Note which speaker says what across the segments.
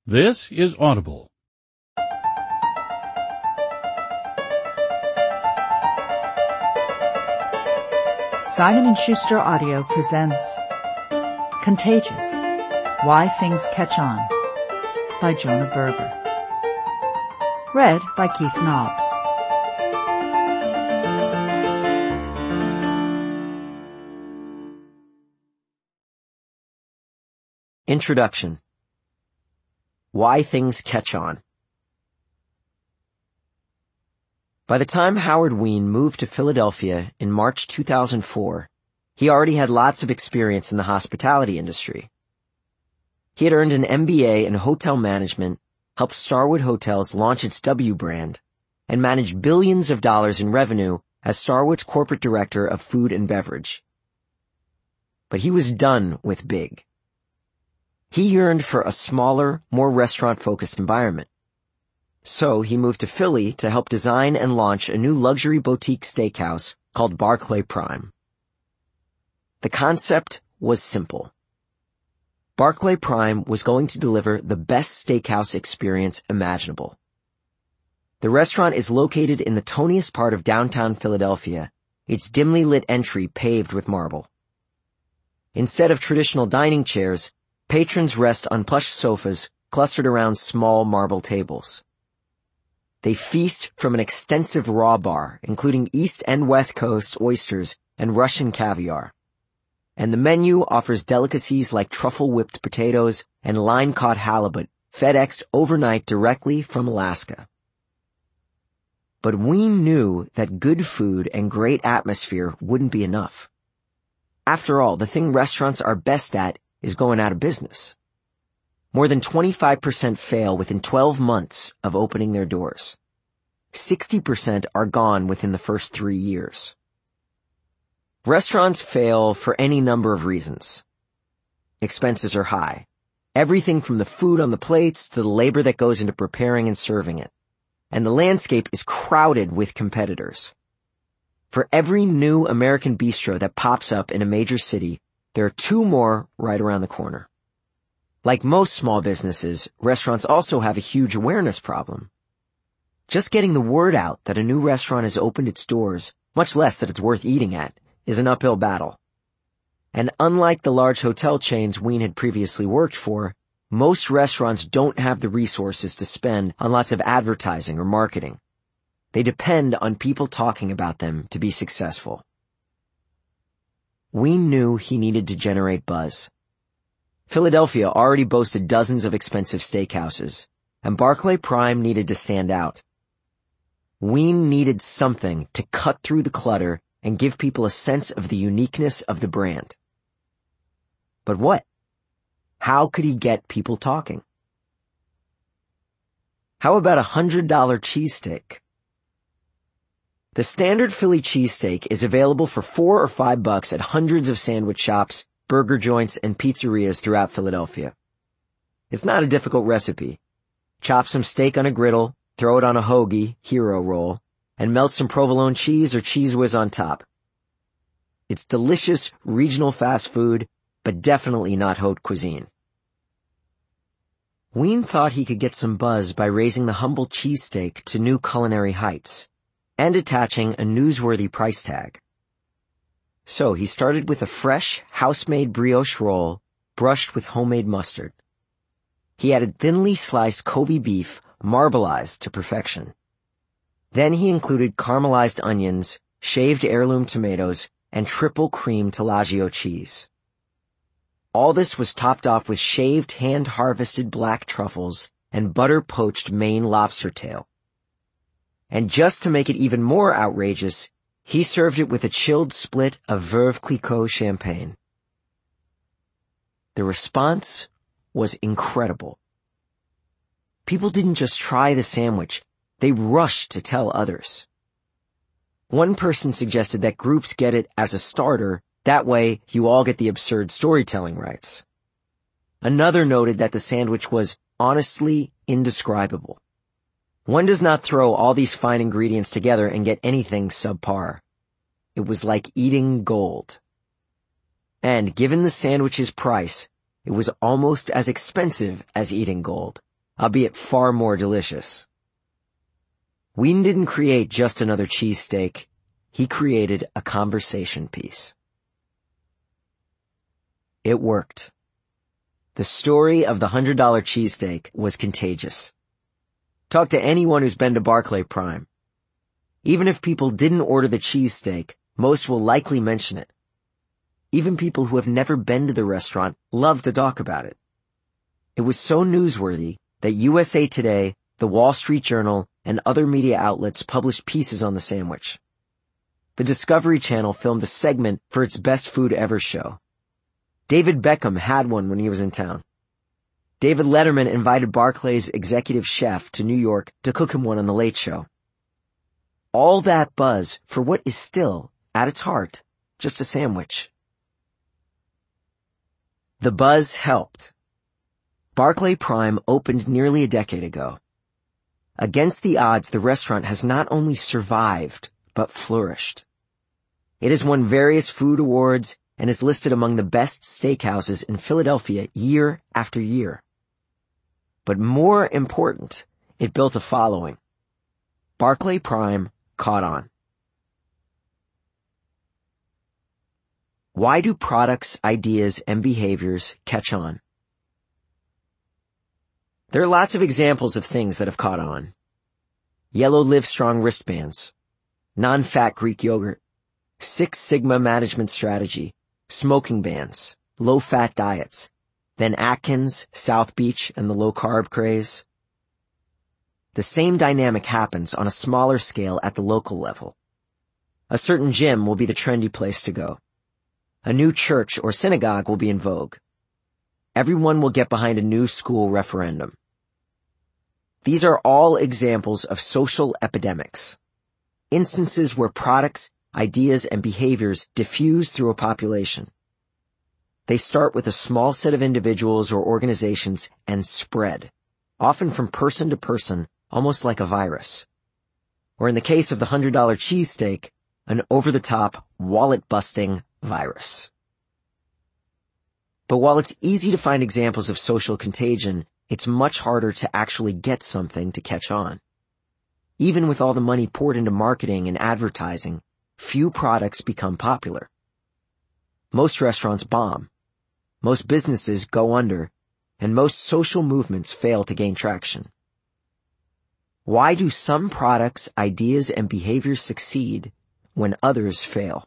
Speaker 1: This is Audible.
Speaker 2: Simon & Schuster Audio presents Contagious: Why Things Catch On by Jonah Berger. Read by Keith Nobbs.
Speaker 3: Introduction. Why Things Catch On. By the time Howard Wien moved to Philadelphia in March 2004, he already had lots of experience in the hospitality industry. He had earned an MBA in hotel management, helped Starwood Hotels launch its W brand, and managed billions of dollars in revenue as Starwood's corporate director of food and beverage. But he was done with big. He yearned for a smaller, more restaurant-focused environment. So he moved to Philly to help design and launch a new luxury boutique steakhouse called Barclay Prime. The concept was simple. Barclay Prime was going to deliver the best steakhouse experience imaginable. The restaurant is located in the toniest part of downtown Philadelphia, its dimly lit entry paved with marble. Instead of traditional dining chairs, patrons rest on plush sofas clustered around small marble tables. They feast from an extensive raw bar, including East and West Coast oysters and Russian caviar. And the menu offers delicacies like truffle-whipped potatoes and line-caught halibut, FedExed overnight directly from Alaska. But we knew that good food and great atmosphere wouldn't be enough. After all, the thing restaurants are best at is going out of business. More than 25% fail within 12 months of opening their doors. 60% are gone within the first 3 years. Restaurants fail for any number of reasons. Expenses are high. Everything from the food on the plates to the labor that goes into preparing and serving it. And the landscape is crowded with competitors. For every new American bistro that pops up in a major city, there are 2 more right around the corner. Like most small businesses, restaurants also have a huge awareness problem. Just getting the word out that a new restaurant has opened its doors, much less that it's worth eating at, is an uphill battle. And unlike the large hotel chains Wien had previously worked for, most restaurants don't have the resources to spend on lots of advertising or marketing. They depend on people talking about them to be successful. Wien knew he needed to generate buzz. Philadelphia already boasted dozens of expensive steakhouses, and Barclay Prime needed to stand out. Wien needed something to cut through the clutter and give people a sense of the uniqueness of the brand. But what? How could he get people talking? How about a $100 cheesesteak? The standard Philly cheesesteak is available for $4 or $5 at hundreds of sandwich shops, burger joints, and pizzerias throughout Philadelphia. It's not a difficult recipe. Chop some steak on a griddle, throw it on a hoagie, hero roll, and melt some provolone cheese or Cheez Whiz on top. It's delicious regional fast food, but definitely not haute cuisine. Wien thought he could get some buzz by raising the humble cheesesteak to new culinary heights and attaching a newsworthy price tag. So he started with a fresh, house-made brioche roll brushed with homemade mustard. He added thinly sliced Kobe beef, marbleized to perfection. Then he included caramelized onions, shaved heirloom tomatoes, and triple cream Taleggio cheese. All this was topped off with shaved, hand-harvested black truffles and butter-poached Maine lobster tail. And just to make it even more outrageous, he served it with a chilled split of Veuve Clicquot champagne. The response was incredible. People didn't just try the sandwich, they rushed to tell others. One person suggested that groups get it as a starter, that way you all get the absurd storytelling rights. Another noted that the sandwich was honestly indescribable. One does not throw all these fine ingredients together and get anything subpar. It was like eating gold. And given the sandwich's price, it was almost as expensive as eating gold, albeit far more delicious. Ween didn't create just another cheesesteak. He created a conversation piece. It worked. The story of the $100 cheesesteak was contagious. Talk to anyone who's been to Barclay Prime. Even if people didn't order the cheesesteak, most will likely mention it. Even people who have never been to the restaurant love to talk about it. It was so newsworthy that USA Today, The Wall Street Journal, and other media outlets published pieces on the sandwich. The Discovery Channel filmed a segment for its Best Food Ever show. David Beckham had one when he was in town. David Letterman invited Barclay's executive chef to New York to cook him one on The Late Show. All that buzz for what is still, at its heart, just a sandwich. The buzz helped. Barclay Prime opened nearly a decade ago. Against the odds, the restaurant has not only survived, but flourished. It has won various food awards and is listed among the best steakhouses in Philadelphia year after year. But more important, it built a following. Barclay Prime caught on. Why do products, ideas, and behaviors catch on? There are lots of examples of things that have caught on. Yellow Livestrong wristbands, non-fat Greek yogurt, Six Sigma management strategy, smoking bans, low-fat diets, then Atkins, South Beach, and the low-carb craze. The same dynamic happens on a smaller scale at the local level. A certain gym will be the trendy place to go. A new church or synagogue will be in vogue. Everyone will get behind a new school referendum. These are all examples of social epidemics, instances where products, ideas, and behaviors diffuse through a population. They start with a small set of individuals or organizations and spread, often from person to person, almost like a virus. Or in the case of the $100 cheesesteak, an over-the-top, wallet-busting virus. But while it's easy to find examples of social contagion, it's much harder to actually get something to catch on. Even with all the money poured into marketing and advertising, few products become popular. Most restaurants bomb. Most businesses go under, and most social movements fail to gain traction. Why do some products, ideas, and behaviors succeed when others fail?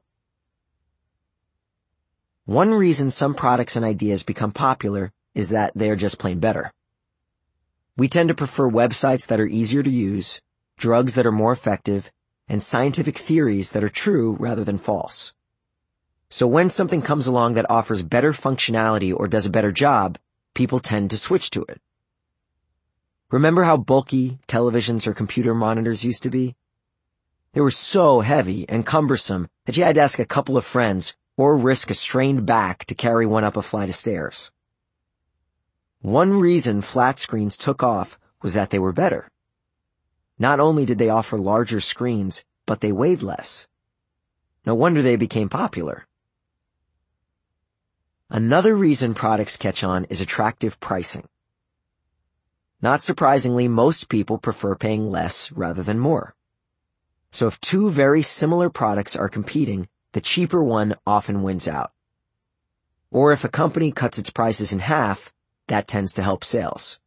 Speaker 3: One reason some products and ideas become popular is that they are just plain better. We tend to prefer websites that are easier to use, drugs that are more effective, and scientific theories that are true rather than false. So when something comes along that offers better functionality or does a better job, people tend to switch to it. Remember how bulky televisions or computer monitors used to be? They were so heavy and cumbersome that you had to ask a couple of friends or risk a strained back to carry one up a flight of stairs. One reason flat screens took off was that they were better. Not only did they offer larger screens, but they weighed less. No wonder they became popular. Another reason products catch on is attractive pricing. Not surprisingly, most people prefer paying less rather than more. So if two very similar products are competing, the cheaper one often wins out. Or if a company cuts its prices in half, that tends to help sales.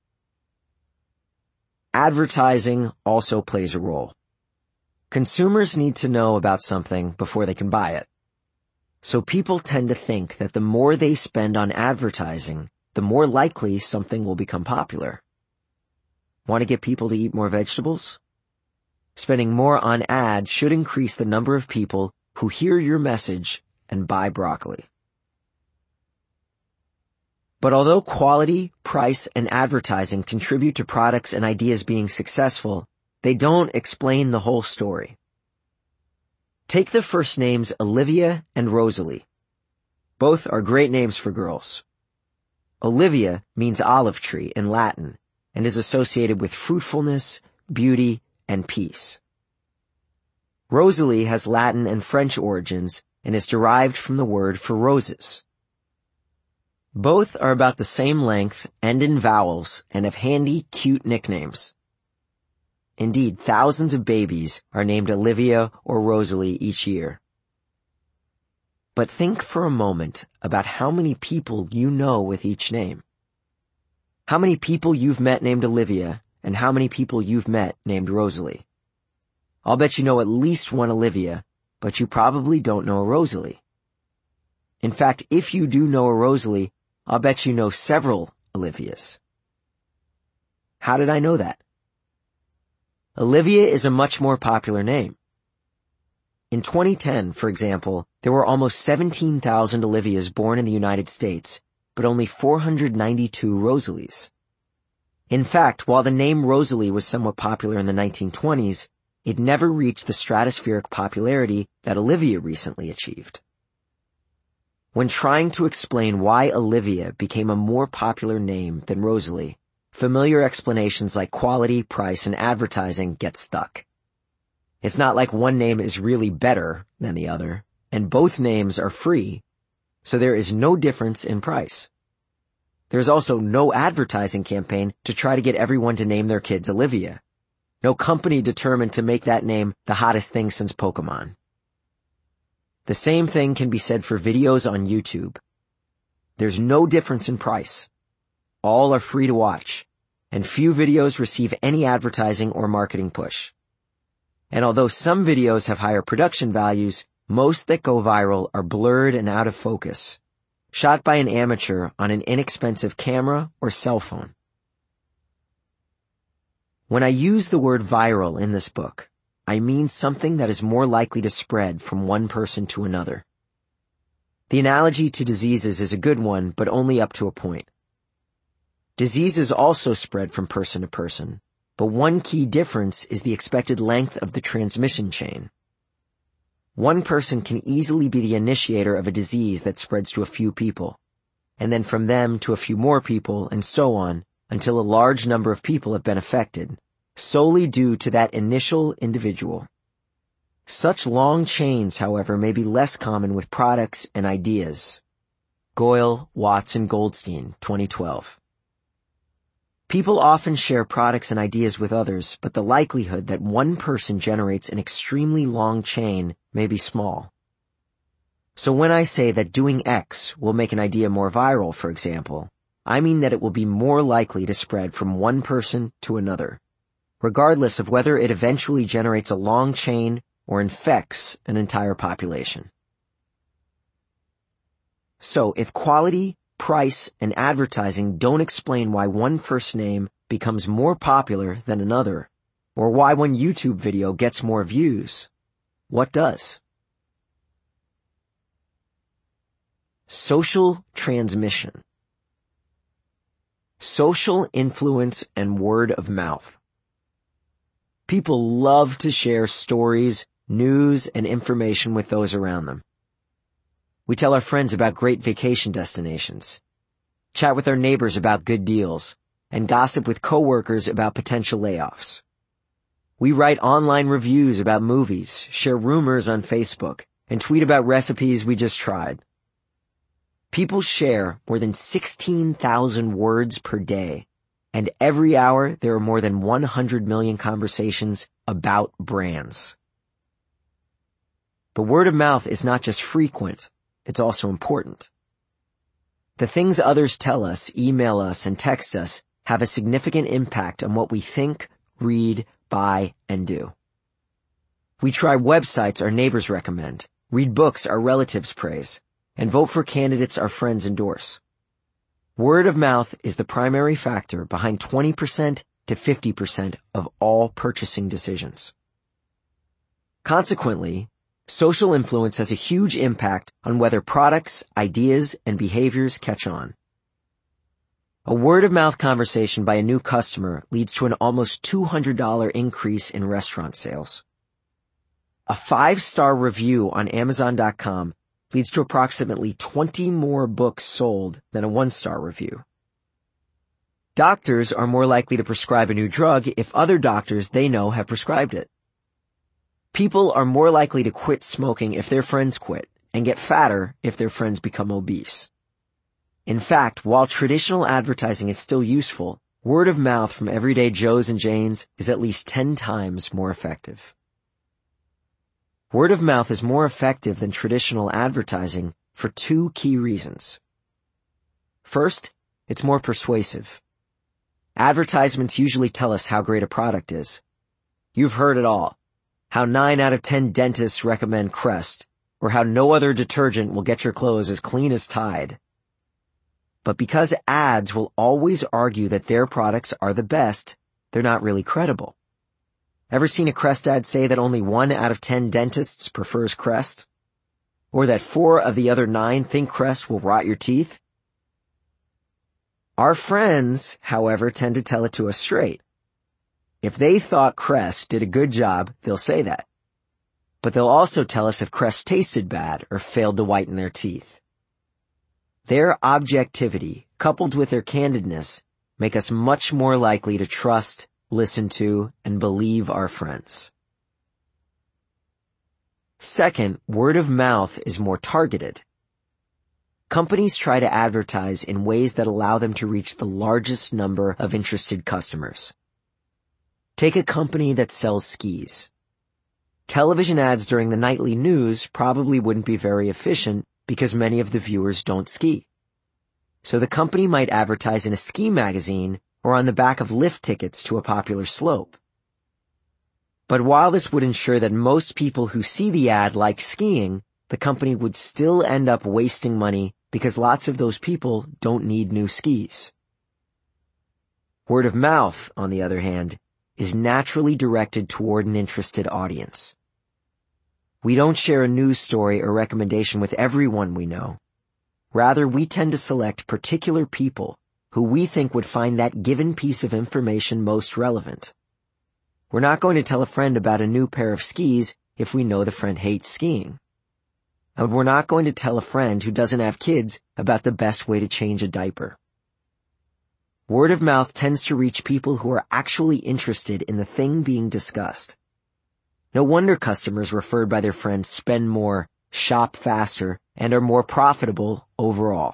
Speaker 3: Advertising also plays a role. Consumers need to know about something before they can buy it. So people tend to think that the more they spend on advertising, the more likely something will become popular. Want to get people to eat more vegetables? Spending more on ads should increase the number of people who hear your message and buy broccoli. But although quality, price, and advertising contribute to products and ideas being successful, they don't explain the whole story. Take the first names Olivia and Rosalie. Both are great names for girls. Olivia means olive tree in Latin and is associated with fruitfulness, beauty, and peace. Rosalie has Latin and French origins and is derived from the word for roses. Both are about the same length, end in vowels, and have handy, cute nicknames. Indeed, thousands of babies are named Olivia or Rosalie each year. But think for a moment about how many people you know with each name. How many people you've met named Olivia, and how many people you've met named Rosalie. I'll bet you know at least one Olivia, but you probably don't know a Rosalie. In fact, if you do know a Rosalie, I'll bet you know several Olivias. How did I know that? Olivia is a much more popular name. In 2010, for example, there were almost 17,000 Olivias born in the United States, but only 492 Rosalies. In fact, while the name Rosalie was somewhat popular in the 1920s, it never reached the stratospheric popularity that Olivia recently achieved. When trying to explain why Olivia became a more popular name than Rosalie, familiar explanations like quality, price, and advertising get stuck. It's not like one name is really better than the other, and both names are free, so there is no difference in price. There's also no advertising campaign to try to get everyone to name their kids Olivia. No company determined to make that name the hottest thing since Pokemon. The same thing can be said for videos on YouTube. There's no difference in price. All are free to watch, and few videos receive any advertising or marketing push. And although some videos have higher production values, most that go viral are blurred and out of focus, shot by an amateur on an inexpensive camera or cell phone. When I use the word viral in this book, I mean something that is more likely to spread from one person to another. The analogy to diseases is a good one, but only up to a point. Diseases also spread from person to person, but one key difference is the expected length of the transmission chain. One person can easily be the initiator of a disease that spreads to a few people, and then from them to a few more people, and so on, until a large number of people have been affected, solely due to that initial individual. Such long chains, however, may be less common with products and ideas. Goyle, Watts, and Goldstein, 2012. People often share products and ideas with others, but the likelihood that one person generates an extremely long chain may be small. So when I say that doing X will make an idea more viral, for example, I mean that it will be more likely to spread from one person to another, regardless of whether it eventually generates a long chain or infects an entire population. So if quality, price, and advertising don't explain why one first name becomes more popular than another, or why one YouTube video gets more views, what does? Social transmission. Social influence and word of mouth. People love to share stories, news, and information with those around them. We tell our friends about great vacation destinations, chat with our neighbors about good deals, and gossip with coworkers about potential layoffs. We write online reviews about movies, share rumors on Facebook, and tweet about recipes we just tried. People share more than 16,000 words per day, and every hour there are more than 100 million conversations about brands. But word of mouth is not just frequent, it's also important. The things others tell us, email us, and text us have a significant impact on what we think, read, buy, and do. We try websites our neighbors recommend, read books our relatives praise, and vote for candidates our friends endorse. Word of mouth is the primary factor behind 20% to 50% of all purchasing decisions. Consequently, social influence has a huge impact on whether products, ideas, and behaviors catch on. A word-of-mouth conversation by a new customer leads to an almost $200 increase in restaurant sales. A 5-star review on Amazon.com leads to approximately 20 more books sold than a 1-star review. Doctors are more likely to prescribe a new drug if other doctors they know have prescribed it. People are more likely to quit smoking if their friends quit, and get fatter if their friends become obese. In fact, while traditional advertising is still useful, word of mouth from everyday Joes and Janes is at least 10 times more effective. Word of mouth is more effective than traditional advertising for 2 key reasons. First, it's more persuasive. Advertisements usually tell us how great a product is. You've heard it all. How 9 out of 10 dentists recommend Crest, or how no other detergent will get your clothes as clean as Tide. But because ads will always argue that their products are the best, they're not really credible. Ever seen a Crest ad say that only 1 out of 10 dentists prefers Crest? Or that 4 of the other 9 think Crest will rot your teeth? Our friends, however, tend to tell it to us straight. If they thought Crest did a good job, they'll say that. But they'll also tell us if Crest tasted bad or failed to whiten their teeth. Their objectivity, coupled with their candidness, make us much more likely to trust, listen to, and believe our friends. Second, word of mouth is more targeted. Companies try to advertise in ways that allow them to reach the largest number of interested customers. Take a company that sells skis. Television ads during the nightly news probably wouldn't be very efficient because many of the viewers don't ski. So the company might advertise in a ski magazine or on the back of lift tickets to a popular slope. But while this would ensure that most people who see the ad like skiing, the company would still end up wasting money because lots of those people don't need new skis. Word of mouth, on the other hand, is naturally directed toward an interested audience. We don't share a news story or recommendation with everyone we know. Rather, we tend to select particular people who we think would find that given piece of information most relevant. We're not going to tell a friend about a new pair of skis if we know the friend hates skiing. And we're not going to tell a friend who doesn't have kids about the best way to change a diaper. Word of mouth tends to reach people who are actually interested in the thing being discussed. No wonder customers referred by their friends spend more, shop faster, and are more profitable overall.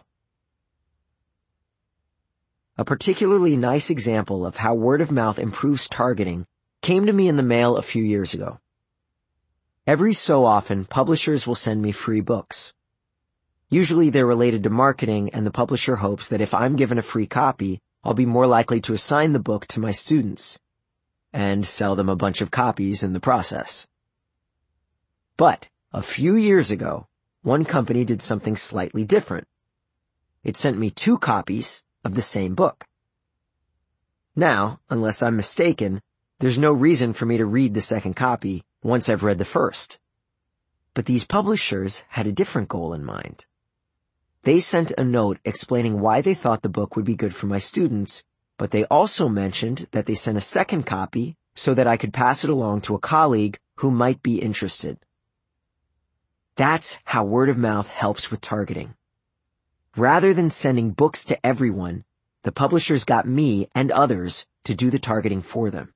Speaker 3: A particularly nice example of how word of mouth improves targeting came to me in the mail a few years ago. Every so often, publishers will send me free books. Usually they're related to marketing, and the publisher hopes that if I'm given a free copy, I'll be more likely to assign the book to my students and sell them a bunch of copies in the process. But a few years ago, one company did something slightly different. It sent me 2 copies of the same book. Now, unless I'm mistaken, there's no reason for me to read the second copy once I've read the first. But these publishers had a different goal in mind. They sent a note explaining why they thought the book would be good for my students, but they also mentioned that they sent a second copy so that I could pass it along to a colleague who might be interested. That's how word of mouth helps with targeting. Rather than sending books to everyone, the publishers got me and others to do the targeting for them.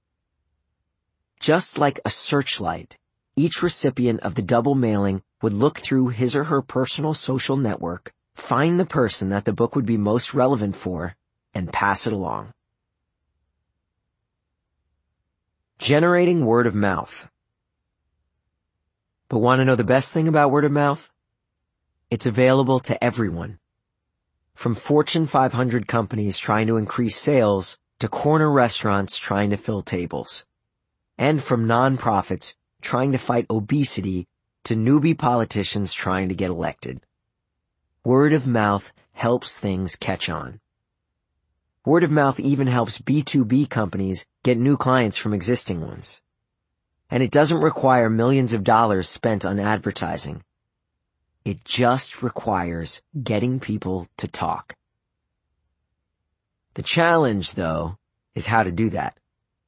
Speaker 3: Just like a searchlight, each recipient of the double mailing would look through his or her personal social network, find the person that the book would be most relevant for, and pass it along. Generating word of mouth. But want to know the best thing about word of mouth? It's available to everyone. From Fortune 500 companies trying to increase sales to corner restaurants trying to fill tables. And from nonprofits trying to fight obesity to newbie politicians trying to get elected. Word of mouth helps things catch on. Word of mouth even helps B2B companies get new clients from existing ones. And it doesn't require millions of dollars spent on advertising. It just requires getting people to talk. The challenge, though, is how to do that.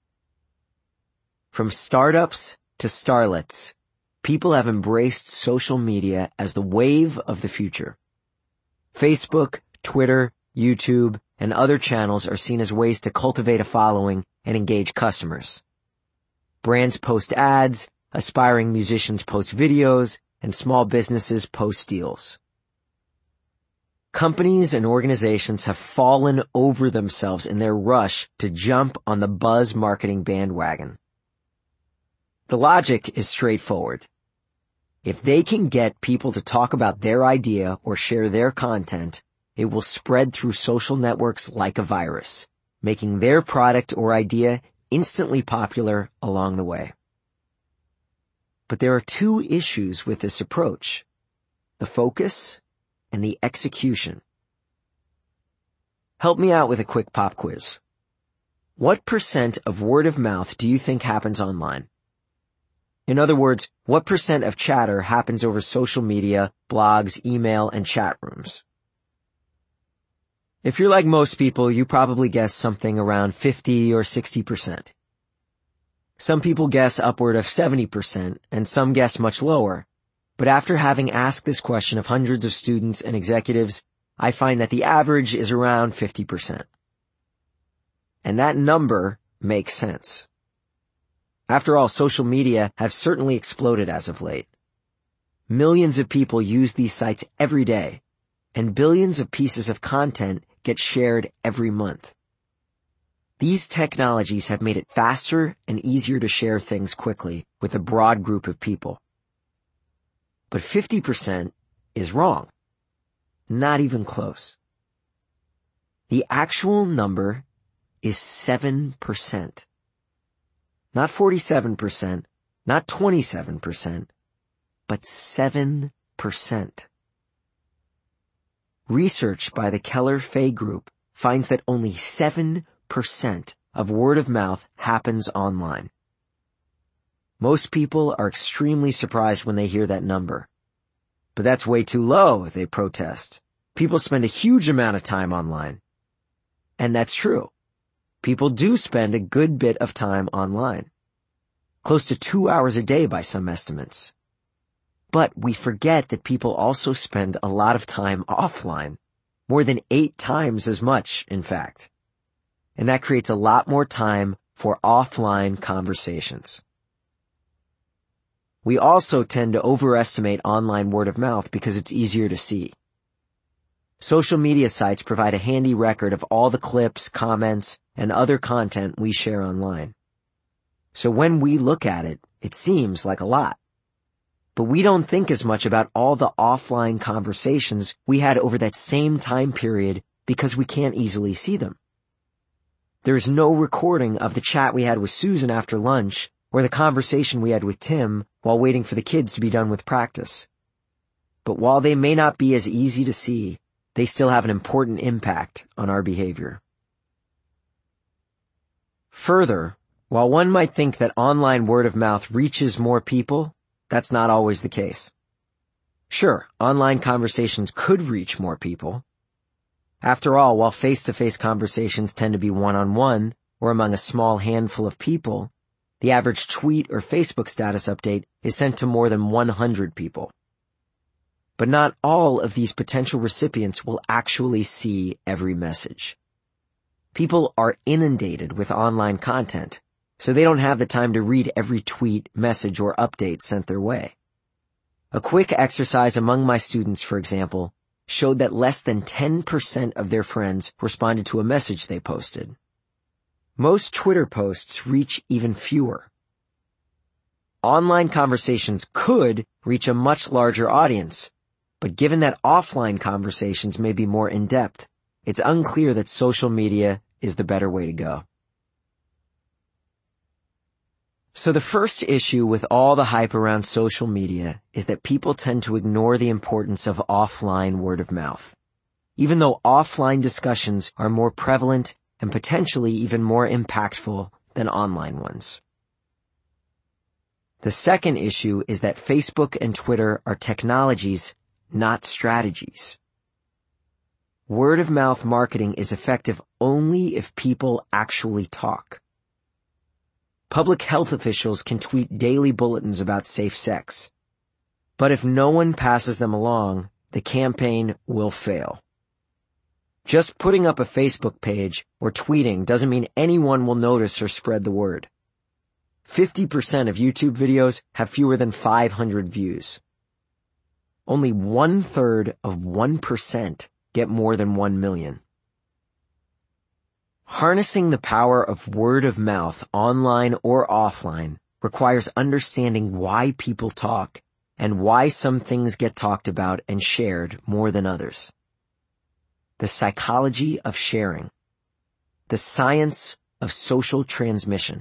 Speaker 3: From startups to starlets, people have embraced social media as the wave of the future. Facebook, Twitter, YouTube, and other channels are seen as ways to cultivate a following and engage customers. Brands post ads, aspiring musicians post videos, and small businesses post deals. Companies and organizations have fallen over themselves in their rush to jump on the buzz marketing bandwagon. The logic is straightforward. If they can get people to talk about their idea or share their content, it will spread through social networks like a virus, making their product or idea instantly popular along the way. But there are two issues with this approach: the focus and the execution. Help me out with a quick pop quiz. What % of word of mouth do you think happens online? In other words, what % of chatter happens over social media, blogs, email, and chat rooms? If you're like most people, you probably guess something around 50 or 60%. Some people guess upward of 70%, and some guess much lower. But after having asked this question of hundreds of students and executives, I find that the average is around 50%. And that number makes sense. After all, social media have certainly exploded as of late. Millions of people use these sites every day, and billions of pieces of content get shared every month. These technologies have made it faster and easier to share things quickly with a broad group of people. But 50% is wrong. Not even close. The actual number is 7%. Not 47%, not 27%, but 7%. Research by the Keller-Fay Group finds that only 7% of word of mouth happens online. Most people are extremely surprised when they hear that number. But that's way too low, they protest. People spend a huge amount of time online. And that's true. People do spend a good bit of time online. Close to 2 hours a day by some estimates. But we forget that people also spend a lot of time offline. More than 8 times as much, in fact. And that creates a lot more time for offline conversations. We also tend to overestimate online word of mouth because it's easier to see. Social media sites provide a handy record of all the clips, comments, and other content we share online. So when we look at it, it seems like a lot. But we don't think as much about all the offline conversations we had over that same time period because we can't easily see them. There's no recording of the chat we had with Susan after lunch or the conversation we had with Tim while waiting for the kids to be done with practice. But while they may not be as easy to see, they still have an important impact on our behavior. Further, while one might think that online word of mouth reaches more people, that's not always the case. Sure, online conversations could reach more people. After all, while face-to-face conversations tend to be one-on-one or among a small handful of people, the average tweet or Facebook status update is sent to more than 100 people. But not all of these potential recipients will actually see every message. People are inundated with online content, so they don't have the time to read every tweet, message, or update sent their way. A quick exercise among my students, for example, showed that less than 10% of their friends responded to a message they posted. Most Twitter posts reach even fewer. Online conversations could reach a much larger audience, but given that offline conversations may be more in-depth, it's unclear that social media is the better way to go. So the first issue with all the hype around social media is that people tend to ignore the importance of offline word of mouth, even though offline discussions are more prevalent and potentially even more impactful than online ones. The second issue is that Facebook and Twitter are technologies, not strategies. Word of mouth marketing is effective only if people actually talk. Public health officials can tweet daily bulletins about safe sex. But if no one passes them along, the campaign will fail. Just putting up a Facebook page or tweeting doesn't mean anyone will notice or spread the word. 50% of YouTube videos have fewer than 500 views. Only 1/3 of 1% get more than 1 million. Harnessing the power of word of mouth, online or offline, requires understanding why people talk and why some things get talked about and shared more than others. The psychology of sharing. The science of social transmission.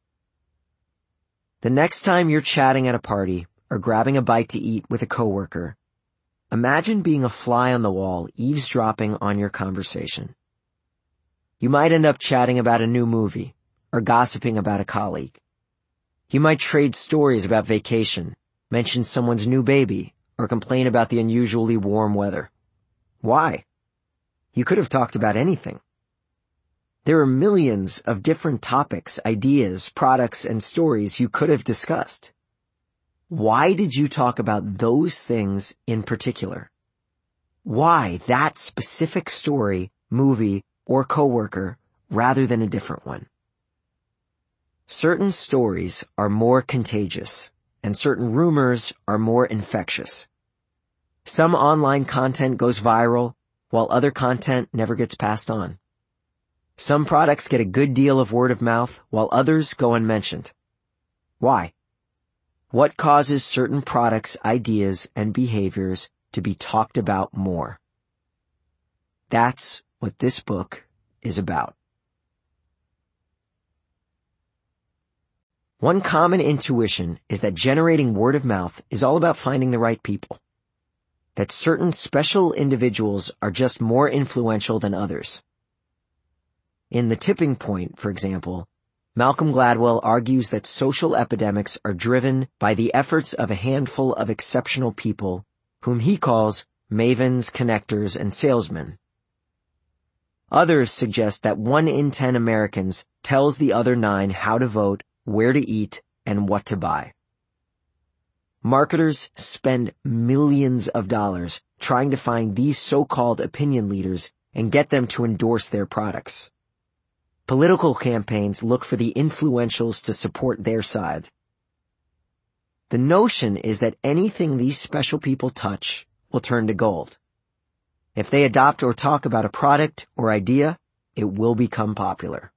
Speaker 3: The next time you're chatting at a party or grabbing a bite to eat with a coworker, imagine being a fly on the wall eavesdropping on your conversation. You might end up chatting about a new movie or gossiping about a colleague. You might trade stories about vacation, mention someone's new baby, or complain about the unusually warm weather. Why? You could have talked about anything. There are millions of different topics, ideas, products, and stories you could have discussed. Why did you talk about those things in particular? Why that specific story, movie, or coworker rather than a different one? Certain stories are more contagious, and certain rumors are more infectious. Some online content goes viral, while other content never gets passed on. Some products get a good deal of word of mouth, while others go unmentioned. Why? What causes certain products, ideas, and behaviors to be talked about more? That's what this book is about. One common intuition is that generating word of mouth is all about finding the right people. That certain special individuals are just more influential than others. In The Tipping Point, for example, Malcolm Gladwell argues that social epidemics are driven by the efforts of a handful of exceptional people whom he calls mavens, connectors, and salesmen. Others suggest that 1 in 10 Americans tells the other 9 how to vote, where to eat, and what to buy. Marketers spend millions of dollars trying to find these so-called opinion leaders and get them to endorse their products. Political campaigns look for the influentials to support their side. The notion is that anything these special people touch will turn to gold. If they adopt or talk about a product or idea, it will become popular.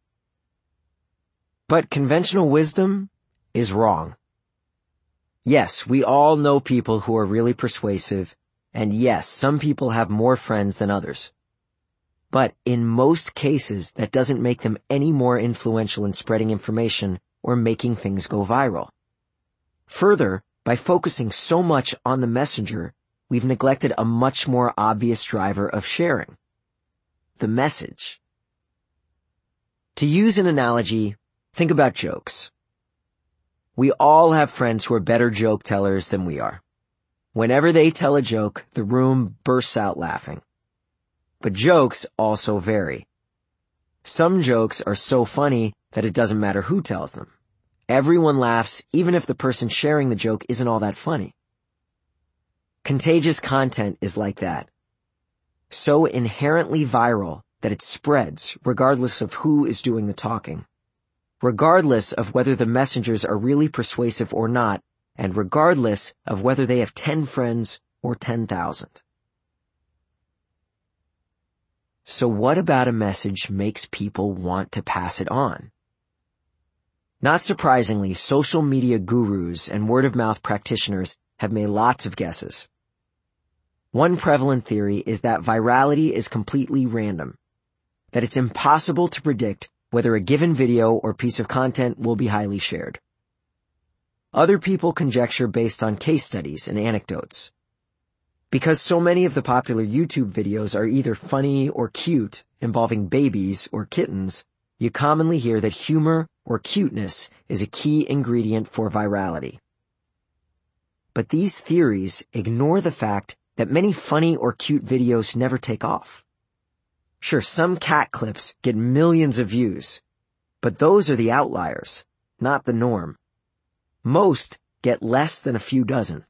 Speaker 3: But conventional wisdom is wrong. Yes, we all know people who are really persuasive, and yes, some people have more friends than others. But in most cases, that doesn't make them any more influential in spreading information or making things go viral. Further, by focusing so much on the messenger, we've neglected a much more obvious driver of sharing: the message. To use an analogy, think about jokes. We all have friends who are better joke tellers than we are. Whenever they tell a joke, the room bursts out laughing. But jokes also vary. Some jokes are so funny that it doesn't matter who tells them. Everyone laughs, even if the person sharing the joke isn't all that funny. Contagious content is like that. So inherently viral that it spreads regardless of who is doing the talking, regardless of whether the messengers are really persuasive or not, and regardless of whether they have 10 friends or 10,000. So what about a message makes people want to pass it on? Not surprisingly, social media gurus and word-of-mouth practitioners have made lots of guesses. One prevalent theory is that virality is completely random, that it's impossible to predict whether a given video or piece of content will be highly shared. Other people conjecture based on case studies and anecdotes. Because so many of the popular YouTube videos are either funny or cute, involving babies or kittens, you commonly hear that humor or cuteness is a key ingredient for virality. But these theories ignore the fact that many funny or cute videos never take off. Sure, some cat clips get millions of views, but those are the outliers, not the norm. Most get less than a few dozen.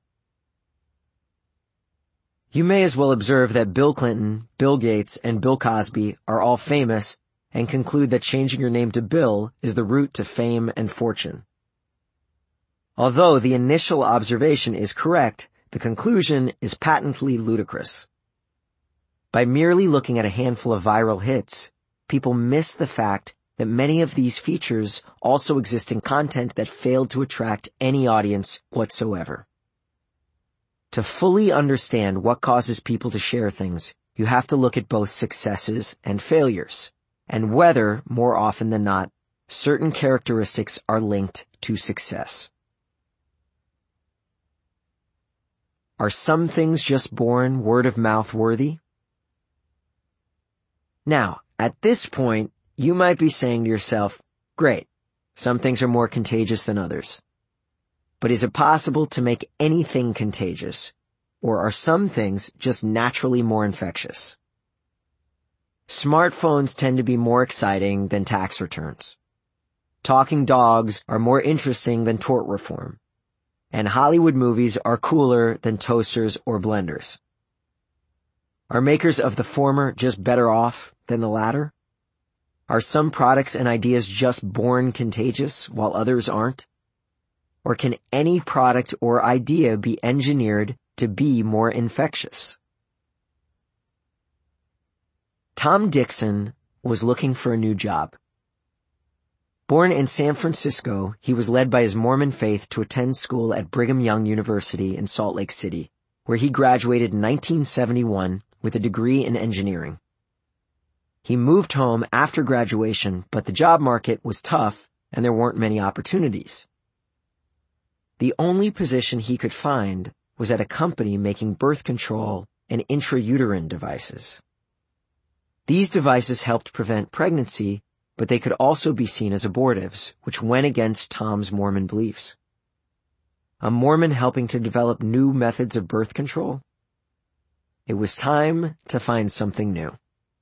Speaker 3: You may as well observe that Bill Clinton, Bill Gates, and Bill Cosby are all famous and conclude that changing your name to Bill is the route to fame and fortune. Although the initial observation is correct, the conclusion is patently ludicrous. By merely looking at a handful of viral hits, people miss the fact that many of these features also exist in content that failed to attract any audience whatsoever. To fully understand what causes people to share things, you have to look at both successes and failures, and whether, more often than not, certain characteristics are linked to success. Are some things just born word of mouth worthy? Now, at this point, you might be saying to yourself, great, some things are more contagious than others. But is it possible to make anything contagious? Or are some things just naturally more infectious? Smartphones tend to be more exciting than tax returns. Talking dogs are more interesting than tort reform. And Hollywood movies are cooler than toasters or blenders. Are makers of the former just better off than the latter? Are some products and ideas just born contagious while others aren't? Or can any product or idea be engineered to be more infectious? Tom Dixon was looking for a new job. Born in San Francisco, he was led by his Mormon faith to attend school at Brigham Young University in Salt Lake City, where he graduated in 1971 with a degree in engineering. He moved home after graduation, but the job market was tough and there weren't many opportunities. The only position he could find was at a company making birth control and intrauterine devices. These devices helped prevent pregnancy, but they could also be seen as abortives, which went against Tom's Mormon beliefs. A Mormon helping to develop new methods of birth control? It was time to find something new.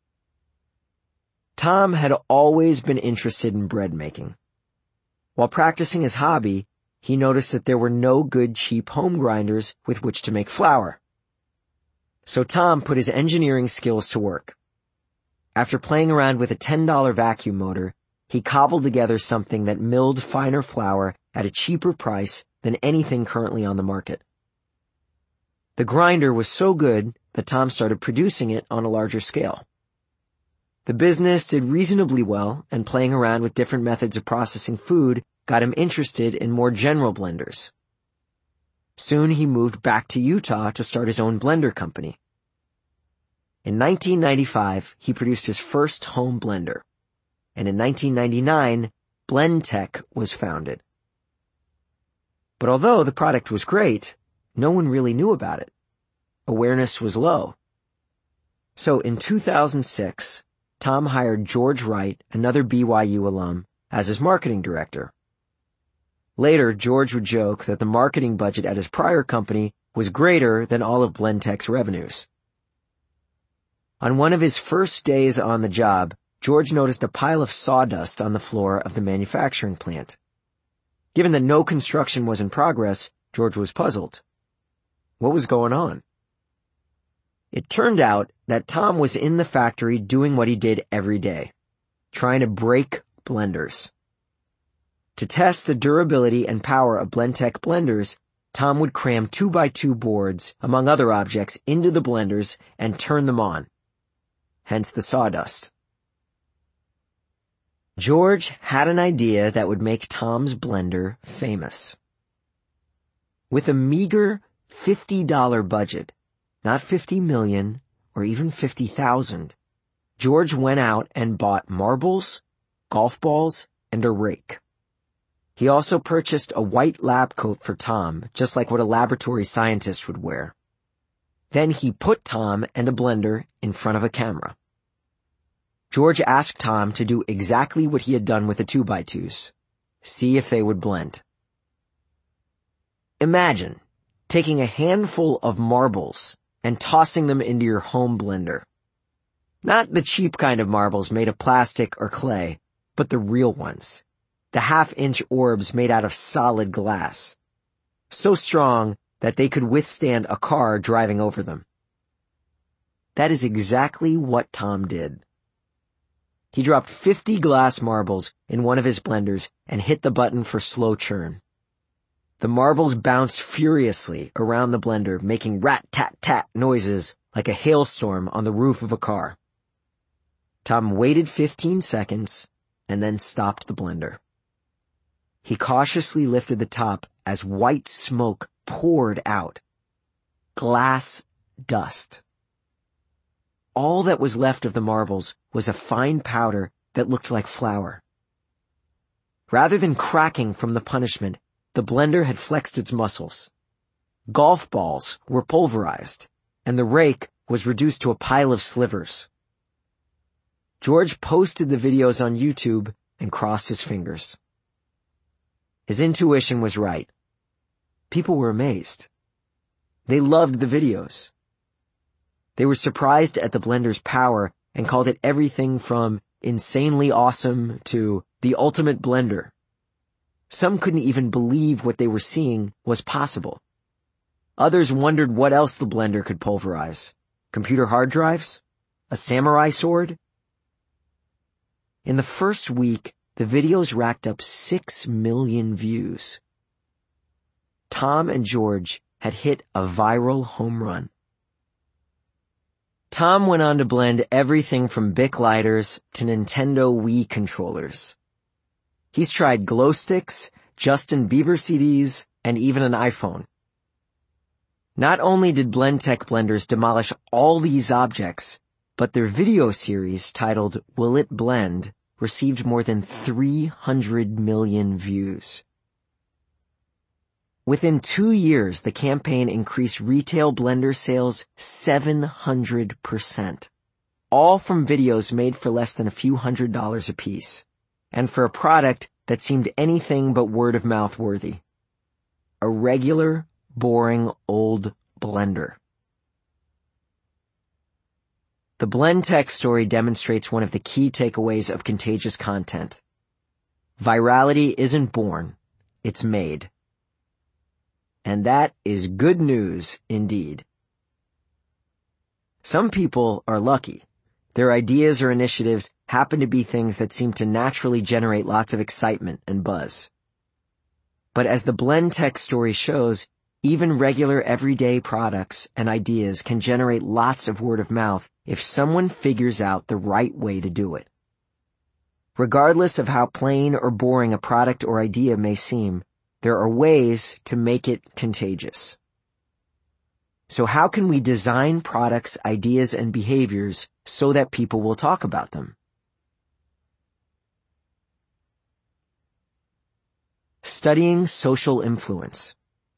Speaker 3: Tom had always been interested in bread making. While practicing his hobby, he noticed that there were no good cheap home grinders with which to make flour. So Tom put his engineering skills to work. After playing around with a $10 vacuum motor, he cobbled together something that milled finer flour at a cheaper price than anything currently on the market. The grinder was so good that Tom started producing it on a larger scale. The business did reasonably well, and playing around with different methods of processing food got him interested in more general blenders. Soon he moved back to Utah to start his own blender company. In 1995, he produced his first home blender, and in 1999, Blendtec was founded. But although the product was great, no one really knew about it. Awareness was low. So in 2006, Tom hired George Wright, another BYU alum, as his marketing director. Later, George would joke that the marketing budget at his prior company was greater than all of Blendtec's revenues. On one of his first days on the job, George noticed a pile of sawdust on the floor of the manufacturing plant. Given that no construction was in progress, George was puzzled. What was going on? It turned out that Tom was in the factory doing what he did every day, trying to break blenders. To test the durability and power of Blendtec blenders, Tom would cram 2x2 boards, among other objects, into the blenders and turn them on. Hence the sawdust. George had an idea that would make Tom's blender famous. With a meager $50 budget, not $50 million or even $50,000, George went out and bought marbles, golf balls, and a rake. He also purchased a white lab coat for Tom, just like what a laboratory scientist would wear. Then he put Tom and a blender in front of a camera. George asked Tom to do exactly what he had done with the 2x2s. See if they would blend. Imagine taking a handful of marbles and tossing them into your home blender. Not the cheap kind of marbles made of plastic or clay, but the real ones. The half-inch orbs made out of solid glass. So strong that they could withstand a car driving over them. That is exactly what Tom did. He dropped 50 glass marbles in one of his blenders and hit the button for slow churn. The marbles bounced furiously around the blender, making rat-tat-tat noises like a hailstorm on the roof of a car. Tom waited 15 seconds and then stopped the blender. He cautiously lifted the top as white smoke poured out. Glass dust. All that was left of the marbles was a fine powder that looked like flour. Rather than cracking from the punishment, the blender had flexed its muscles. Golf balls were pulverized, and the rake was reduced to a pile of slivers. George posted the videos on YouTube and crossed his fingers. His intuition was right. People were amazed. They loved the videos. They were surprised at the blender's power and called it everything from insanely awesome to the ultimate blender. Some couldn't even believe what they were seeing was possible. Others wondered what else the blender could pulverize. Computer hard drives? A samurai sword? In the first week, the videos racked up 6 million views. Tom and George had hit a viral home run. Tom went on to blend everything from Bic lighters to Nintendo Wii controllers. He's tried glow sticks, Justin Bieber CDs, and even an iPhone. Not only did Blendtec blenders demolish all these objects, but their video series titled Will It Blend received more than 300 million views. Within 2 years, the campaign increased retail blender sales 700%, all from videos made for less than a few $100s apiece, and for a product that seemed anything but word-of-mouth worthy. A regular, boring old blender. The Blendtec story demonstrates one of the key takeaways of contagious content. Virality isn't born, it's made. And that is good news indeed. Some people are lucky. Their ideas or initiatives happen to be things that seem to naturally generate lots of excitement and buzz. But as the Blendtec story shows, even regular everyday products and ideas can generate lots of word of mouth if someone figures out the right way to do it. Regardless of how plain or boring a product or idea may seem, there are ways to make it contagious. So how can we design products, ideas, and behaviors so that people will talk about them? Studying social influence.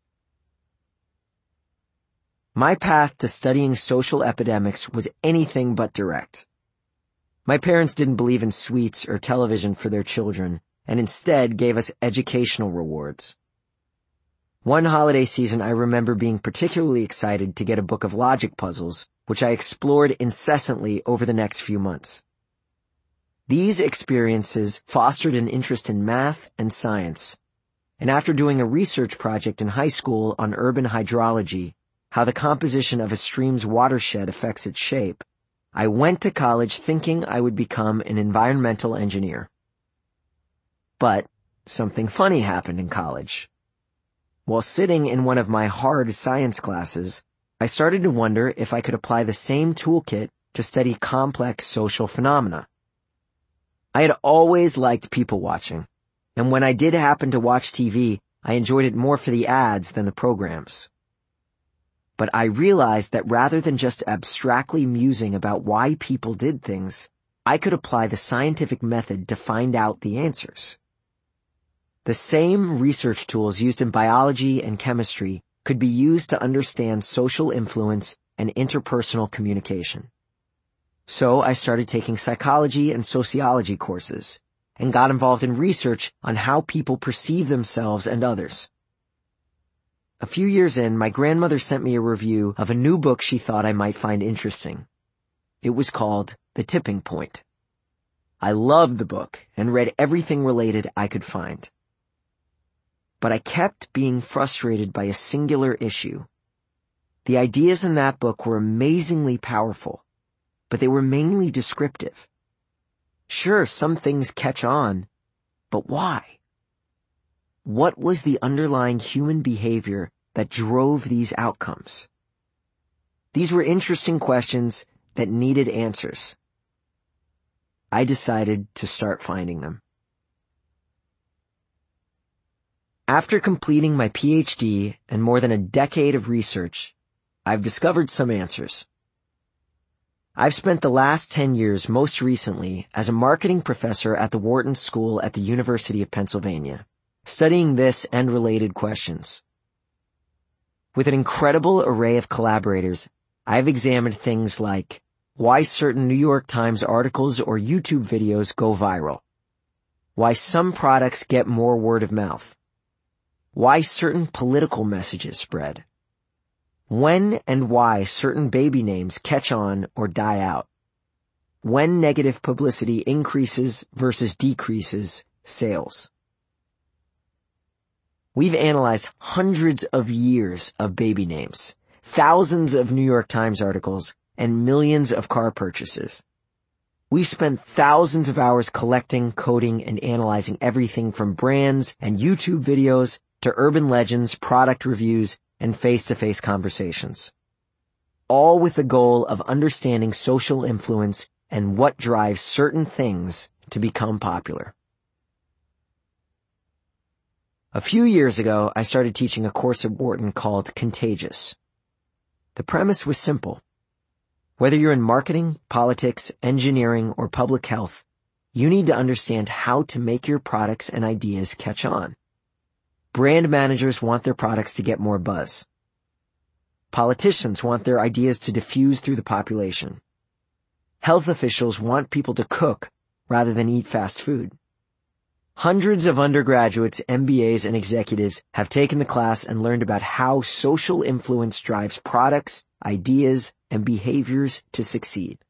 Speaker 3: My path to studying social epidemics was anything but direct. My parents didn't believe in sweets or television for their children, and instead gave us educational rewards. One holiday season, I remember being particularly excited to get a book of logic puzzles, which I explored incessantly over the next few months. These experiences fostered an interest in math and science, and after doing a research project in high school on urban hydrology, how the composition of a stream's watershed affects its shape, I went to college thinking I would become an environmental engineer. But something funny happened in college. While sitting in one of my hard science classes, I started to wonder if I could apply the same toolkit to study complex social phenomena. I had always liked people watching, and when I did happen to watch TV, I enjoyed it more for the ads than the programs. But I realized that rather than just abstractly musing about why people did things, I could apply the scientific method to find out the answers. The same research tools used in biology and chemistry could be used to understand social influence and interpersonal communication. So I started taking psychology and sociology courses and got involved in research on how people perceive themselves and others. A few years in, my grandmother sent me a review of a new book she thought I might find interesting. It was called The Tipping Point. I loved the book and read everything related I could find. But I kept being frustrated by a singular issue. The ideas in that book were amazingly powerful, but they were mainly descriptive. Sure, some things catch on, but why? What was the underlying human behavior that drove these outcomes? These were interesting questions that needed answers. I decided to start finding them. After completing my PhD and more than a decade of research, I've discovered some answers. I've spent the last 10 years most recently as a marketing professor at the Wharton School at the University of Pennsylvania, studying this and related questions. With an incredible array of collaborators, I've examined things like why certain New York Times articles or YouTube videos go viral, why some products get more word of mouth, why certain political messages spread, when and why certain baby names catch on or die out, when negative publicity increases versus decreases sales. We've analyzed hundreds of years of baby names, thousands of New York Times articles, and millions of car purchases. We've spent thousands of hours collecting, coding, and analyzing everything from brands and YouTube videos to urban legends, product reviews, and face-to-face conversations. All with the goal of understanding social influence and what drives certain things to become popular. A few years ago, I started teaching a course at Wharton called Contagious. The premise was simple. Whether you're in marketing, politics, engineering, or public health, you need to understand how to make your products and ideas catch on. Brand managers want their products to get more buzz. Politicians want their ideas to diffuse through the population. Health officials want people to cook rather than eat fast food. Hundreds of undergraduates, MBAs, and executives have taken the class and learned about how social influence drives products, ideas, and behaviors to succeed.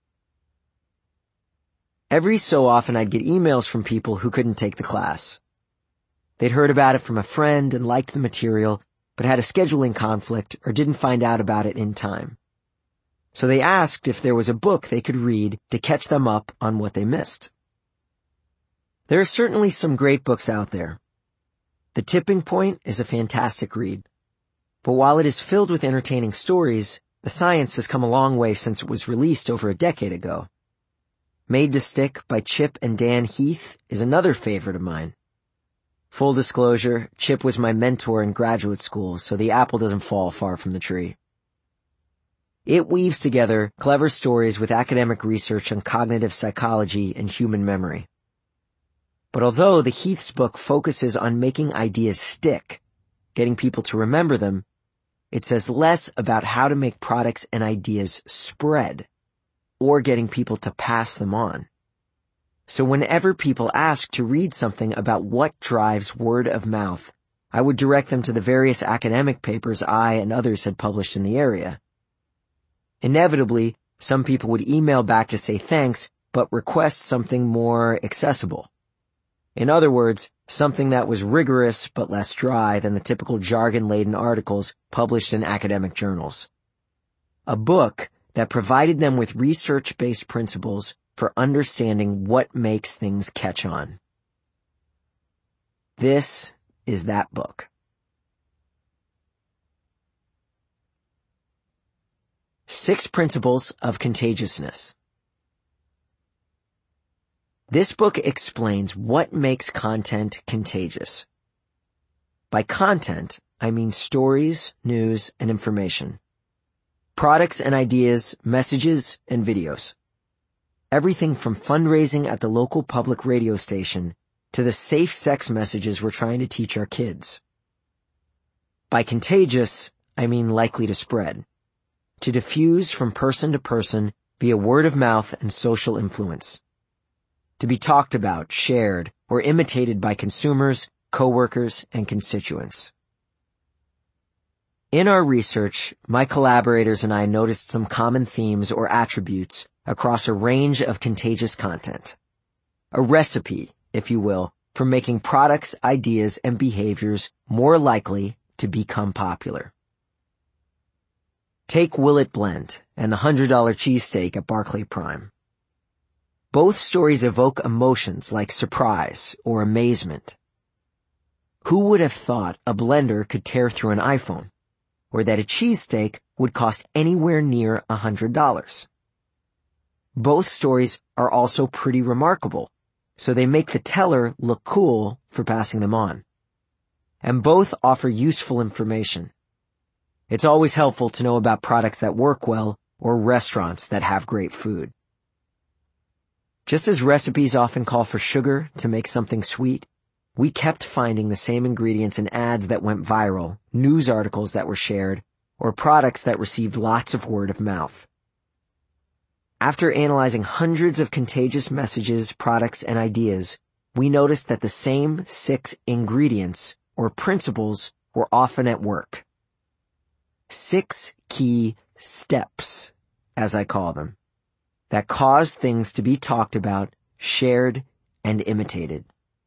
Speaker 3: Every so often I'd get emails from people who couldn't take the class. They'd heard about it from a friend and liked the material, but had a scheduling conflict or didn't find out about it in time. So they asked if there was a book they could read to catch them up on what they missed. There are certainly some great books out there. The Tipping Point is a fantastic read. But while it is filled with entertaining stories, the science has come a long way since it was released over a decade ago. Made to Stick by Chip and Dan Heath is another favorite of mine. Full disclosure, Chip was my mentor in graduate school, so the apple doesn't fall far from the tree. It weaves together clever stories with academic research on cognitive psychology and human memory. But although the Heath's book focuses on making ideas stick, getting people to remember them, it says less about how to make products and ideas spread, or getting people to pass them on. So whenever people ask to read something about what drives word of mouth, I would direct them to the various academic papers I and others had published in the area. Inevitably, some people would email back to say thanks, but request something more accessible. In other words, something that was rigorous but less dry than the typical jargon-laden articles published in academic journals. A book that provided them with research-based principles for understanding what makes things catch on. This is that book. Six Principles of Contagiousness. This book explains what makes content contagious. By content, I mean stories, news, and information. Products and ideas, messages, and videos. Everything from fundraising at the local public radio station to the safe sex messages we're trying to teach our kids. By contagious, I mean likely to spread. To diffuse from person to person via word of mouth and social influence. To be talked about, shared, or imitated by consumers, coworkers, and constituents. In our research, my collaborators and I noticed some common themes or attributes across a range of contagious content. A recipe, if you will, for making products, ideas, and behaviors more likely to become popular. Take Will It Blend and the $100 cheesesteak at Barclay Prime. Both stories evoke emotions like surprise or amazement. Who would have thought a blender could tear through an iPhone? or that a cheesesteak would cost anywhere near $100. Both stories are also pretty remarkable, so they make the teller look cool for passing them on. And both offer useful information. It's always helpful to know about products that work well or restaurants that have great food. Just as recipes often call for sugar to make something sweet, we kept finding the same ingredients in ads that went viral, news articles that were shared, or products that received lots of word of mouth. After analyzing hundreds of contagious messages, products, and ideas, we noticed that the same 6 ingredients or principles were often at work. 6 key steps, as I call them, that cause things to be talked about, shared, and imitated.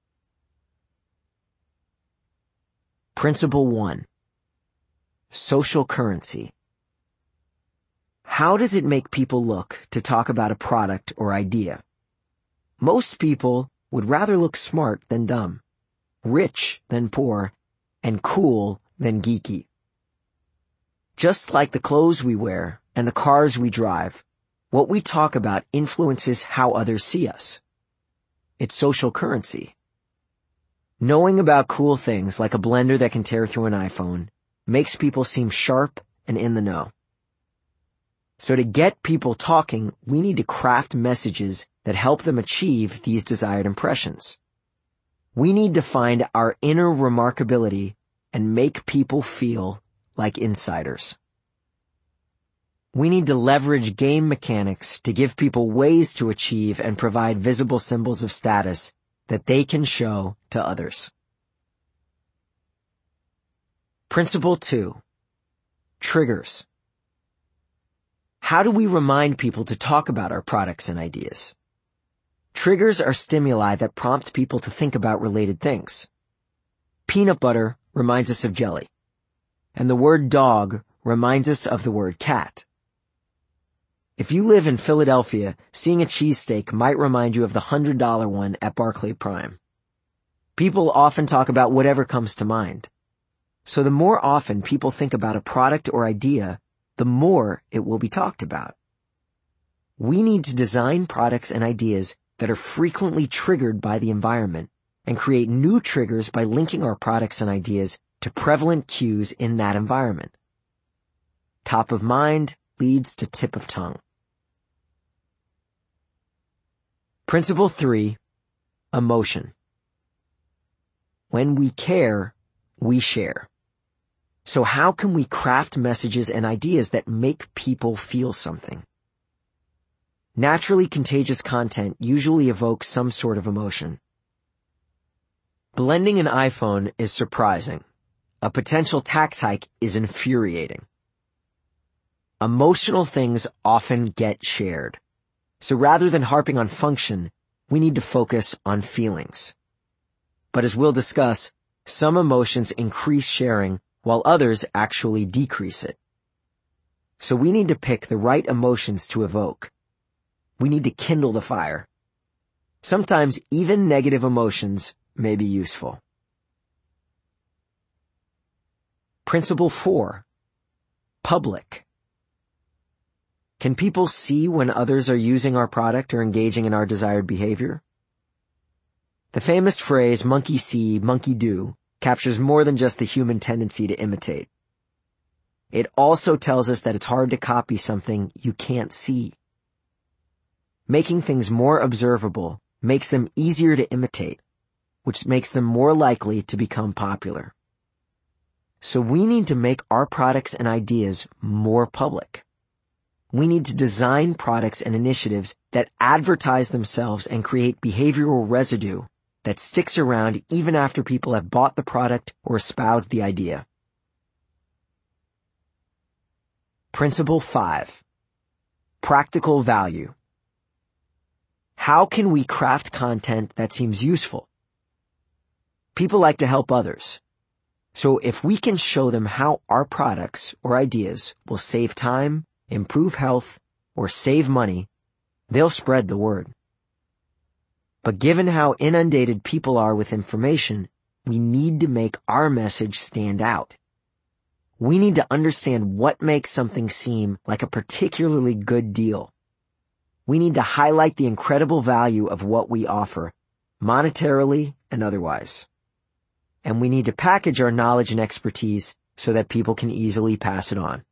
Speaker 3: Principle 1. Social currency. How does it make people look to talk about a product or idea? Most people would rather look smart than dumb, rich than poor, and cool than geeky. Just like the clothes we wear and the cars we drive, what we talk about influences how others see us. It's social currency. Knowing about cool things like a blender that can tear through an iPhone makes people seem sharp and in the know. So to get people talking, we need to craft messages that help them achieve these desired impressions. We need to find our inner remarkability and make people feel like insiders. We need to leverage game mechanics to give people ways to achieve and provide visible symbols of status that they can show to others. Principle 2. Triggers. How do we remind people to talk about our products and ideas? Triggers are stimuli that prompt people to think about related things. Peanut butter reminds us of jelly, and the word dog reminds us of the word cat. If you live in Philadelphia, seeing a cheesesteak might remind you of the $100 one at Barclay Prime. People often talk about whatever comes to mind. So the more often people think about a product or idea, the more it will be talked about. We need to design products and ideas that are frequently triggered by the environment and create new triggers by linking our products and ideas to prevalent cues in that environment. Top of mind leads to tip of tongue. Principle 3. Emotion. When we care, we share. So how can we craft messages and ideas that make people feel something? Naturally contagious content usually evokes some sort of emotion. Blending an iPhone is surprising. A potential tax hike is infuriating. Emotional things often get shared. So rather than harping on function, we need to focus on feelings. But as we'll discuss, some emotions increase sharing while others actually decrease it. So we need to pick the right emotions to evoke. We need to kindle the fire. Sometimes even negative emotions may be useful. Principle 4. Public. Can people see when others are using our product or engaging in our desired behavior? The famous phrase, monkey see, monkey do, captures more than just the human tendency to imitate. It also tells us that it's hard to copy something you can't see. Making things more observable makes them easier to imitate, which makes them more likely to become popular. So we need to make our products and ideas more public. We need to design products and initiatives that advertise themselves and create behavioral residue that sticks around even after people have bought the product or espoused the idea. Principle 5. Practical value. How can we craft content that seems useful? People like to help others. So if we can show them how our products or ideas will save time, improve health, or save money, they'll spread the word. But given how inundated people are with information, we need to make our message stand out. We need to understand what makes something seem like a particularly good deal. We need to highlight the incredible value of what we offer, monetarily and otherwise. And we need to package our knowledge and expertise so that people can easily pass it on.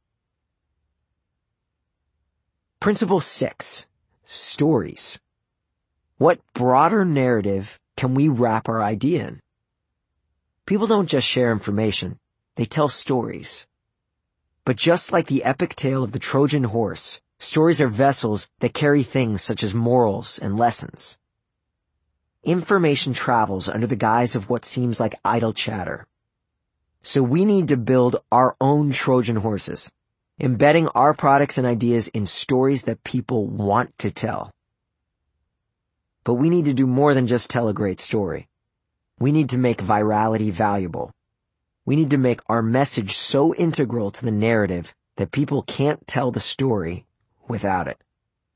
Speaker 3: Principle 6. Stories. What broader narrative can we wrap our idea in? People don't just share information, they tell stories. But just like the epic tale of the Trojan horse, stories are vessels that carry things such as morals and lessons. Information travels under the guise of what seems like idle chatter. So we need to build our own Trojan horses, embedding our products and ideas in stories that people want to tell. But we need to do more than just tell a great story. We need to make virality valuable. We need to make our message so integral to the narrative that people can't tell the story without it.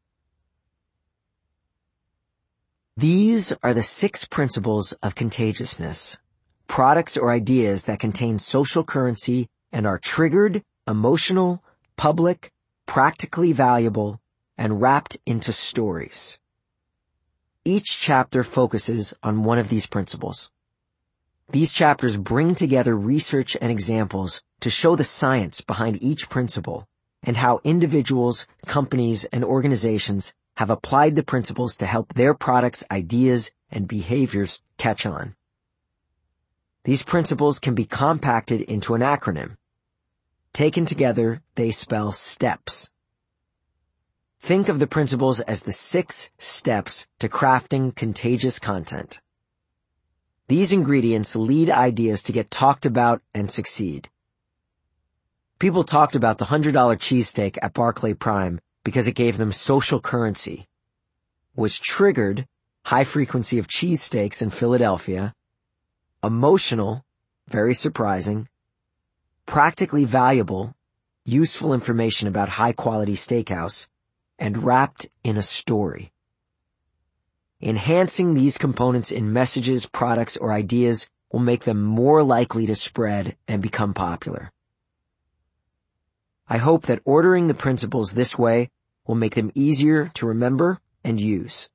Speaker 3: These are the 6 principles of contagiousness, products or ideas that contain social currency and are triggered, emotional, public, practically valuable, and wrapped into stories. Each chapter focuses on one of these principles. These chapters bring together research and examples to show the science behind each principle and how individuals, companies, and organizations have applied the principles to help their products, ideas, and behaviors catch on. These principles can be compacted into an acronym. Taken together, they spell STEPS. Think of the principles as the 6 steps to crafting contagious content. These ingredients lead ideas to get talked about and succeed. People talked about the $100 cheesesteak at Barclay Prime because it gave them social currency. Was triggered, high frequency of cheesesteaks in Philadelphia. Emotional, very surprising. Practically valuable, useful information about high-quality steakhouse, and wrapped in a story. Enhancing these components in messages, products, or ideas will make them more likely to spread and become popular. I hope that ordering the principles this way will make them easier to remember and use.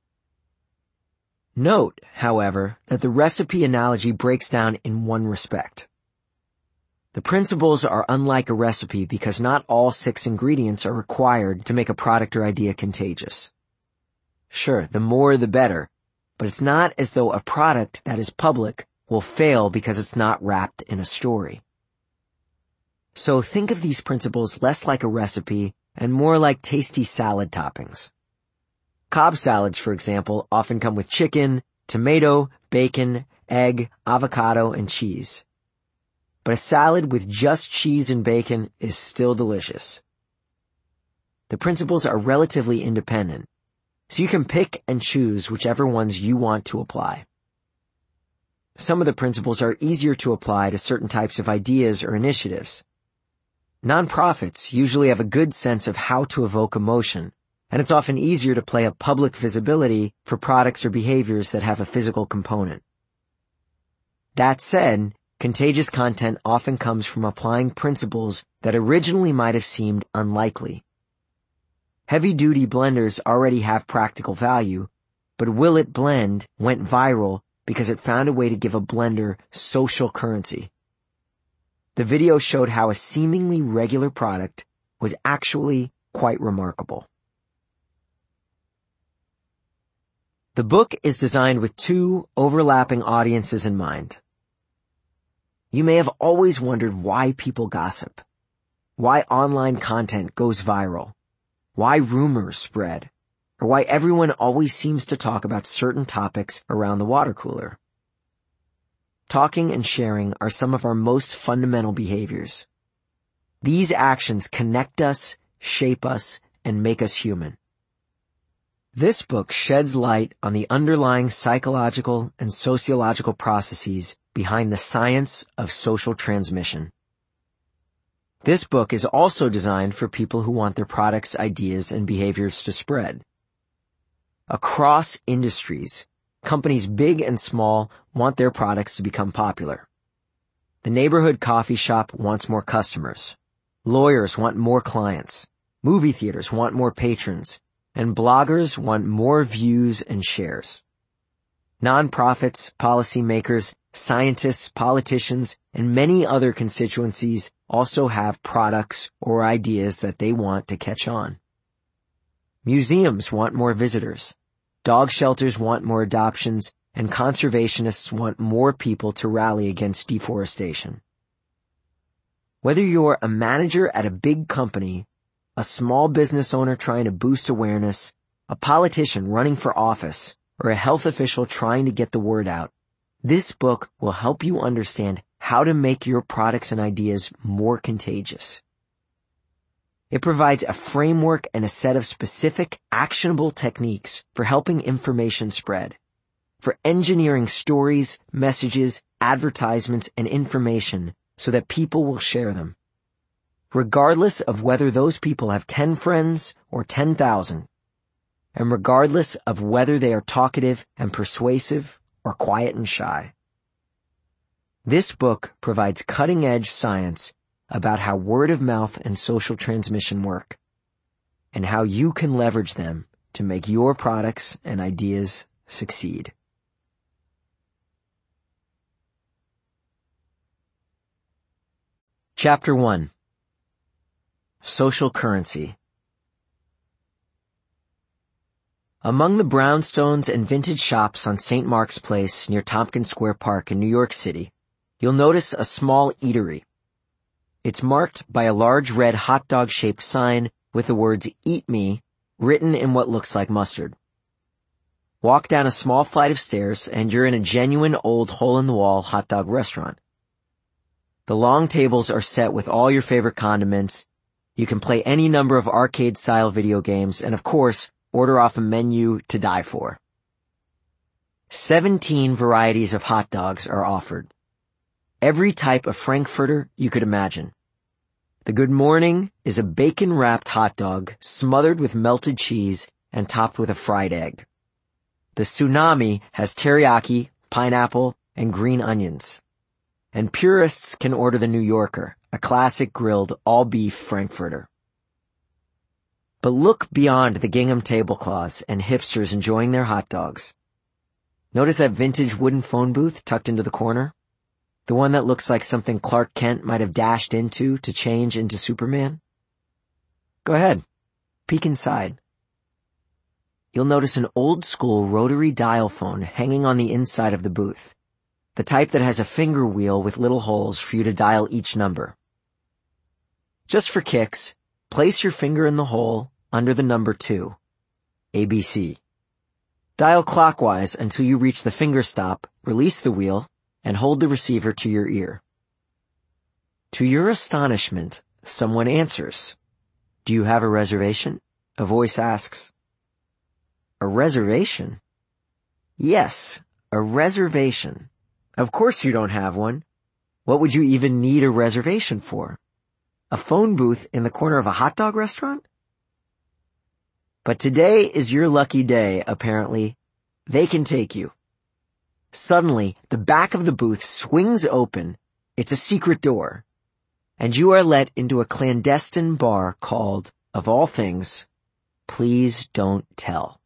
Speaker 3: Note, however, that the recipe analogy breaks down in one respect. The principles are unlike a recipe because not all 6 ingredients are required to make a product or idea contagious. Sure, the more the better, but it's not as though a product that is public will fail because it's not wrapped in a story. So think of these principles less like a recipe and more like tasty salad toppings. Cobb salads, for example, often come with chicken, tomato, bacon, egg, avocado, and cheese. But a salad with just cheese and bacon is still delicious. The principles are relatively independent, so you can pick and choose whichever ones you want to apply. Some of the principles are easier to apply to certain types of ideas or initiatives. Nonprofits usually have a good sense of how to evoke emotion, and it's often easier to play up public visibility for products or behaviors that have a physical component. That said, contagious content often comes from applying principles that originally might have seemed unlikely. Heavy-duty blenders already have practical value, but Will It Blend went viral because it found a way to give a blender social currency. The video showed how a seemingly regular product was actually quite remarkable. The book is designed with 2 overlapping audiences in mind. You may have always wondered why people gossip, why online content goes viral, why rumors spread, or why everyone always seems to talk about certain topics around the water cooler. Talking and sharing are some of our most fundamental behaviors. These actions connect us, shape us, and make us human. This book sheds light on the underlying psychological and sociological processes behind the science of social transmission. This book is also designed for people who want their products, ideas, and behaviors to spread. Across industries, companies big and small want their products to become popular. The neighborhood coffee shop wants more customers. Lawyers want more clients. Movie theaters want more patrons. And bloggers want more views and shares. Nonprofits, policymakers, scientists, politicians, and many other constituencies also have products or ideas that they want to catch on. Museums want more visitors. Dog shelters want more adoptions, and conservationists want more people to rally against deforestation. Whether you're a manager at a big company, a small business owner trying to boost awareness, a politician running for office, or a health official trying to get the word out, this book will help you understand how to make your products and ideas more contagious. It provides a framework and a set of specific, actionable techniques for helping information spread, for engineering stories, messages, advertisements, and information so that people will share them, regardless of whether those people have 10 friends or 10,000, and regardless of whether they are talkative and persuasive or quiet and shy. This book provides cutting-edge science about how word of mouth and social transmission work, and how you can leverage them to make your products and ideas succeed. Chapter 1. Social Currency. Among the brownstones and vintage shops on St. Mark's Place near Tompkins Square Park in New York City, you'll notice a small eatery. It's marked by a large red hot dog-shaped sign with the words "Eat Me" written in what looks like mustard. Walk down a small flight of stairs and you're in a genuine old hole-in-the-wall hot dog restaurant. The long tables are set with all your favorite condiments. You can play any number of arcade-style video games and, of course, order off a menu to die for. 17 varieties of hot dogs are offered. Every type of Frankfurter you could imagine. The Good Morning is a bacon-wrapped hot dog smothered with melted cheese and topped with a fried egg. The Tsunami has teriyaki, pineapple, and green onions. And purists can order the New Yorker, a classic grilled all-beef Frankfurter. But look beyond the gingham tablecloths and hipsters enjoying their hot dogs. Notice that vintage wooden phone booth tucked into the corner? The one that looks like something Clark Kent might have dashed into to change into Superman? Go ahead, peek inside. You'll notice an old-school rotary dial phone hanging on the inside of the booth, the type that has a finger wheel with little holes for you to dial each number. Just for kicks, place your finger in the hole under the number 2, ABC. Dial clockwise until you reach the finger stop, release the wheel, and hold the receiver to your ear. To your astonishment, someone answers. "Do you have a reservation?" a voice asks. A reservation? Yes, a reservation. Of course you don't have one. What would you even need a reservation for? A phone booth in the corner of a hot dog restaurant? But today is your lucky day, apparently. They can take you. Suddenly, the back of the booth swings open. It's a secret door. And you are let into a clandestine bar called, of all things, Please Don't Tell.